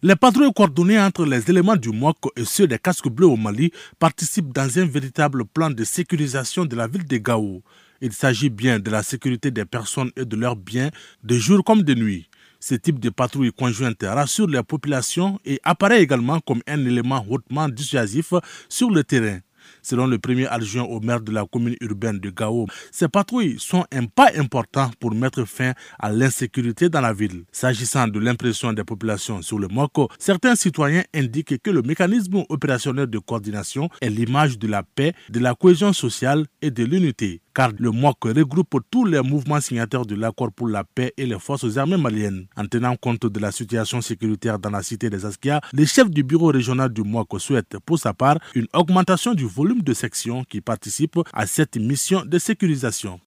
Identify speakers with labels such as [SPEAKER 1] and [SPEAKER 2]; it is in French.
[SPEAKER 1] Les patrouilles coordonnées entre les éléments du MOC et ceux des casques bleus au Mali participent dans un véritable plan de sécurisation de la ville de Gao. Il s'agit bien de la sécurité des personnes et de leurs biens, de jour comme de nuit. Ce type de patrouille conjointe rassure les populations et apparaît également comme un élément hautement dissuasif sur le terrain. Selon le premier adjoint au maire de la commune urbaine de Gao, ces patrouilles sont un pas important pour mettre fin à l'insécurité dans la ville. S'agissant de l'impression des populations sur le MOC, certains citoyens indiquent que le mécanisme opérationnel de coordination est l'image de la paix, de la cohésion sociale et de l'unité. Car le MOC regroupe tous les mouvements signataires de l'accord pour la paix et les forces armées maliennes. En tenant compte de la situation sécuritaire dans la cité des Askia, le chef du bureau régional du MOC souhaite pour sa part une augmentation du volume de sections qui participent à cette mission de sécurisation.